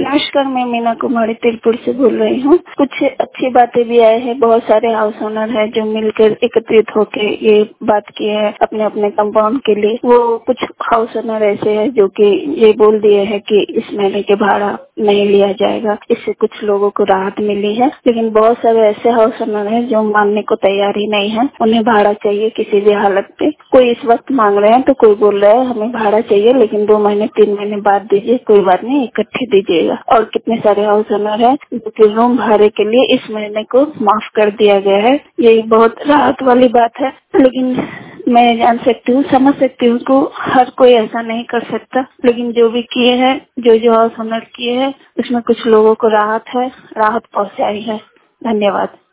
नमस्कार, मैं मीना कुमारी तिरपुर से बोल रही हूँ। कुछ अच्छी बातें भी आए हैं। बहुत सारे हाउस ओनर हैं जो मिलकर एकत्रित होके ये बात की है अपने अपने कंपाउंड के लिए। वो कुछ हाउस ओनर ऐसे हैं जो कि ये बोल दिए हैं कि इस महीने के भाड़ा नहीं लिया जाएगा। इससे कुछ लोगों को राहत मिली है, लेकिन बहुत सारे ऐसे हाउस ओनर हैं जो मानने को तैयार ही नहीं है। उन्हें भाड़ा चाहिए किसी भी हालत पे। कोई इस वक्त मांग रहे हैं तो कोई बोल रहा है हमें भाड़ा चाहिए लेकिन 2 महीने 3 महीने बाद दीजिए, कोई बात नहीं इकट्ठे दीजिएगा। और कितने सारे हाउस ओनर हैं जो कि रूम भाड़े के लिए इस महीने को माफ कर दिया गया है। ये बहुत राहत वाली बात है, लेकिन मैं जान सकती हूँ, समझ सकती हूँ को हर कोई ऐसा नहीं कर सकता, लेकिन जो भी किए हैं, जो हाउस ओनर किए हैं, उसमें कुछ लोगों को राहत पहुंचाई है। धन्यवाद।